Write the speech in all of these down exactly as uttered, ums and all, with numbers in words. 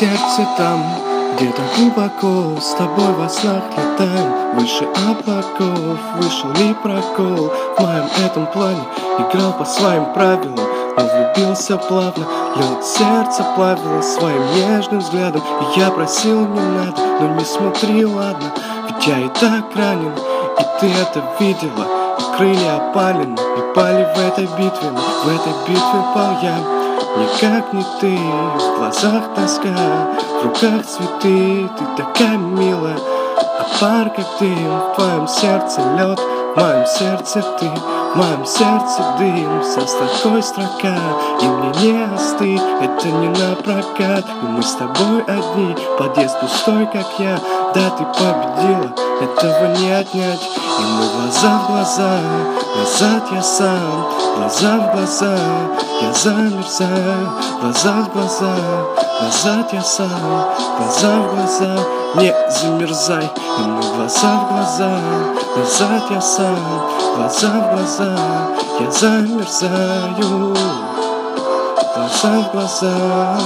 сердце там, где-то глубоко, с тобой во снах летаем. Выше облаков, вышел ли прокол? В моем этом плане играл по своим правилам, но влюбился плавно, лед сердце плавило своим нежным взглядом. И я просил, не надо, но не смотри, ладно, ведь я и так ранен, и ты это видела. И крылья опалены, и пали в этой битве, но в этой битве пал я. Никак не ты, в глазах тоска, в руках цветы, ты такая милая. А пар как дым, в твоем сердце лед, в моем сердце ты, в моем сердце дым. Со строкой строка, и мне не остыть, это не на прокат. И мы с тобой одни, подъезд пустой, как я. Да, ты победила, этого не отнять. И мы глаза в глаза, назад я сам, глаза в глаза, я замерзаю. Глаза в глаза, назад я сам, глаза в глаза, не замерзай. И мы глаза в глаза, назад я сам, глаза в глаза, я замерзаю. Глаза в глаза,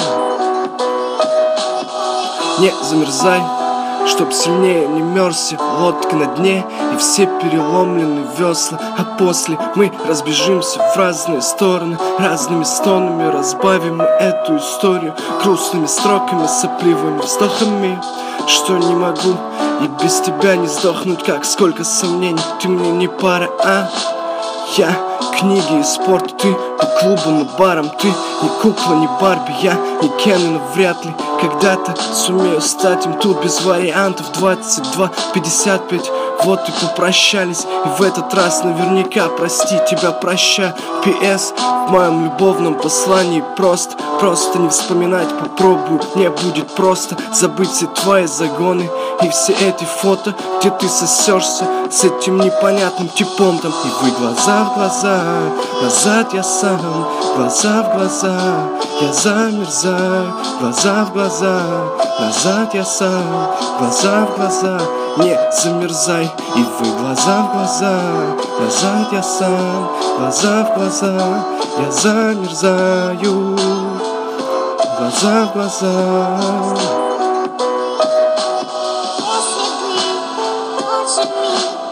не замерзай, чтоб сильнее не мерзся лодка на дне, и все переломлены весла. А после мы разбежимся в разные стороны, разными стонами разбавим мы эту историю грустными строками, сопливыми вздохами. Что не могу и без тебя не сдохнуть, как сколько сомнений. Ты мне не пара, а я книги и спорт, ты по клубам и барам. Ты не кукла, не Барби, я не Кен, но вряд ли когда-то сумею стать им тут без вариантов. Двадцать два пятьдесят пять, вот и попрощались. И в этот раз наверняка прости тебя прощаю. Пи эс в моем любовном послании просто, просто не вспоминать попробую. Не будет просто забыть все твои загоны и все эти фото, где ты сосешься с этим непонятным типом там. И вы глаза в глаза, назад я сам, глаза в глаза, я замерзаю. Глаза в глаза, назад я сам, глаза в глаза, не замерзай. И вы глаза в глаза, назад я сам, глаза в глаза, я замерзаю. Глаза в глаза. Если бы лучше